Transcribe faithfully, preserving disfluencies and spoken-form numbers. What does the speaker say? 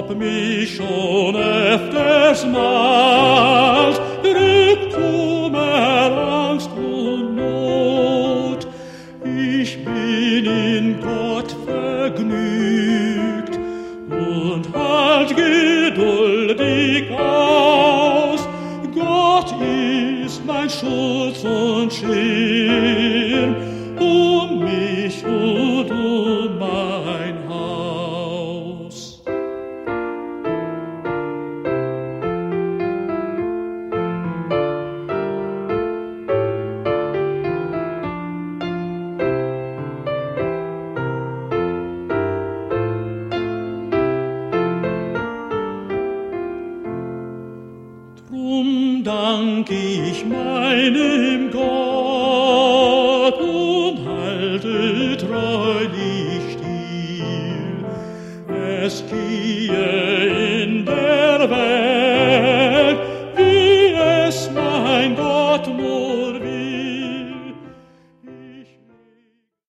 ob mich schon öfters malt, Kummer, Angst und Not. Ich bin in Gott vergnügt und halt geduldig aus. Gott ist mein Schutz und Schirm um mich und um mein Haus. Drum dank ich meinem Gott und halte treulich still. Es gehe in der Welt